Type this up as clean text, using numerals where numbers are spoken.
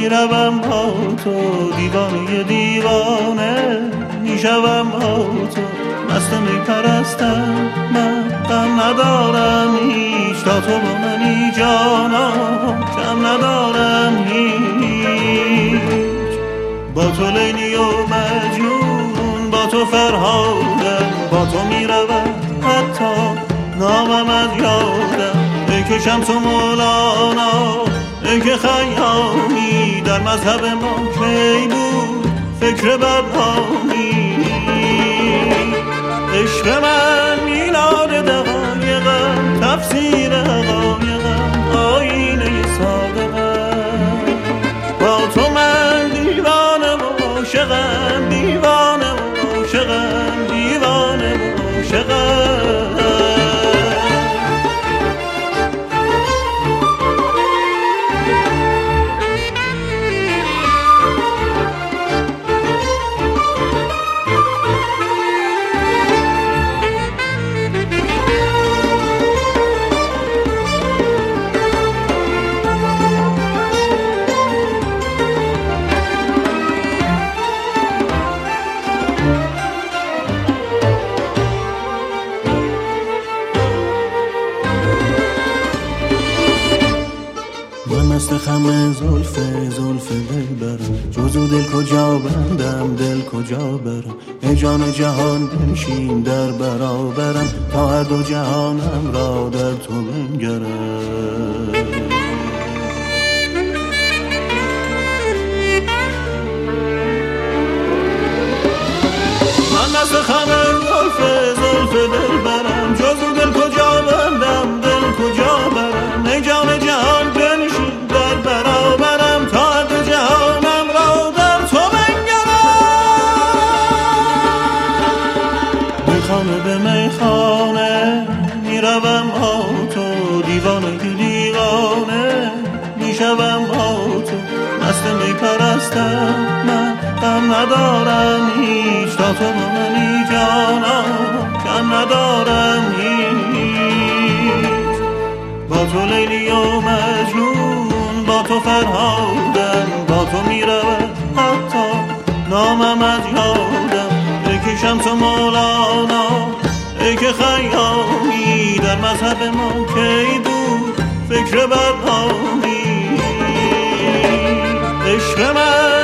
میروم با تو دیوانه دیوانه میشوم با تو مست میپرستم من غم ندارم هیچ تا تو با منی جانا کم ندارم هیچ با تو لیلی و مجنون با تو فرهادم با تو میروم حتی نامم از یادم ای که شمس و مولانا ای که خیامی در مذهب ما کی بود فکر بدنامی عشق من میلاد دقایقم تفسیر حقایقم آینه صادقم با تو من دیوانه و عاشقم دیوانه و عاشقم دیوانه و عاشقم مست خم زلف دل برم جزو دل کجا بندم دل کجا برم ای جان جهان بنشین در برابرم تا هر دو جهانم را در تو بنگرم من مست خم زلف دل برم جزو دل کجا بندم دل کجا برم ای جان جهان بنشین در برابرم تا هر دو جهانم را در تو بنگرم میخانه به میخانه میروم با تو دیوانه دیوانه میشوم با تو مست میپرستم من غم ندارم هیچ تا تو با منی جانا کم ندارم هیچ با تو لیلی و مجنون با تو فرهادم با تو میروم حتی نامم از یادم ای که شمس و مولانا ای که خیامی در مذهب ما کی بود فکر بدنامی عشق من